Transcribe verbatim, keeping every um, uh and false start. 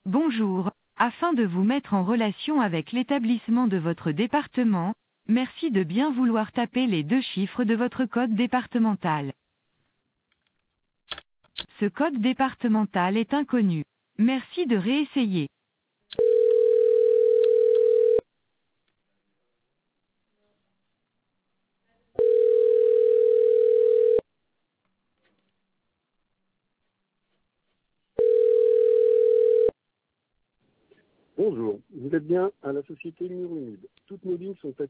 Bonjour. Afin de vous mettre en relation avec l'établissement de votre département, merci de bien vouloir taper les deux chiffres de votre code départemental. Ce code départemental est inconnu. Merci de réessayer. Bonjour, vous êtes bien à la société Mur Humide. Toutes nos lignes sont actives.